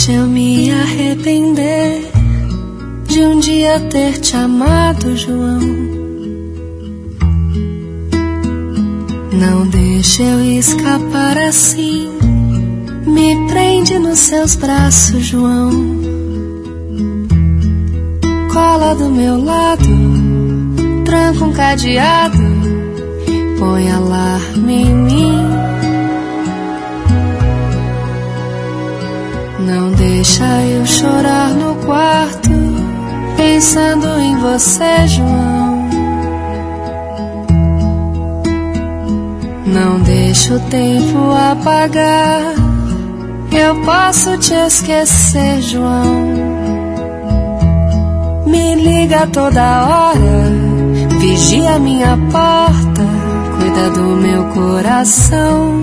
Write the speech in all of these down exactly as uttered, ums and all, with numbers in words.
deixa eu me arrepender de um dia ter te amado, João. Não deixa eu escapar assim, me prende nos seus braços, João. Cola do meu lado, tranca um cadeado, põe alarme em mim. Não deixa eu chorar no quarto, pensando em você, João. Não deixa o tempo apagar, eu posso te esquecer, João. Me liga toda hora, vigia minha porta, cuida do meu coração.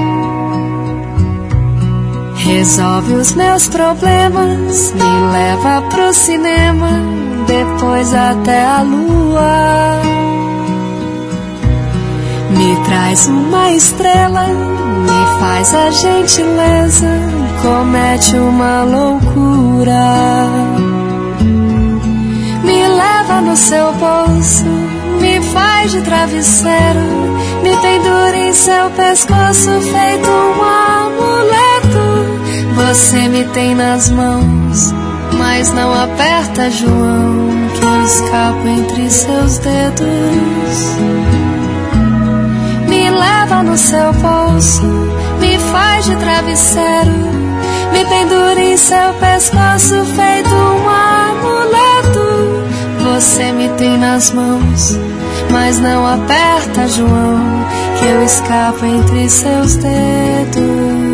Resolve os meus problemas, me leva pro cinema, depois até a lua. Me traz uma estrela, me faz a gentileza, comete uma loucura. Me leva no seu bolso, me faz de travesseiro, me pendura em seu pescoço feito um amuleto. Você me tem nas mãos, mas não aperta, João, que eu escapo entre seus dedos. Me leva no seu bolso, me faz de travesseiro, me pendura em seu pescoço feito um amuleto. Você me tem nas mãos, mas não aperta, João, que eu escapo entre seus dedos.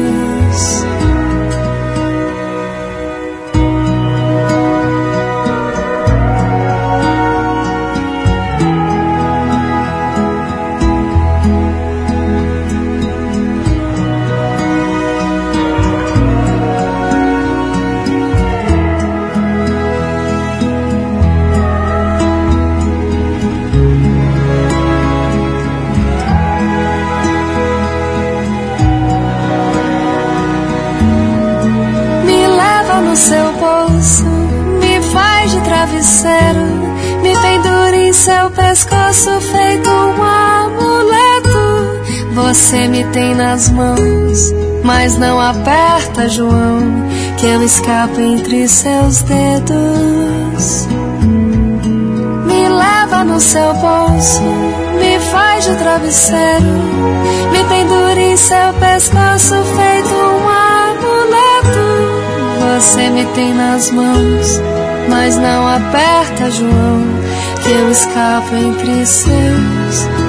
No seu bolso, me faz de travesseiro, me pendura em seu pescoço feito um amuleto. Você me tem nas mãos, mas não aperta, João, que eu escapo entre seus dedos. Me leva no seu bolso, me faz de travesseiro, me pendura em seu pescoço feito um amuleto. Você me tem nas mãos, mas não aperta, João, que eu escapo entre seus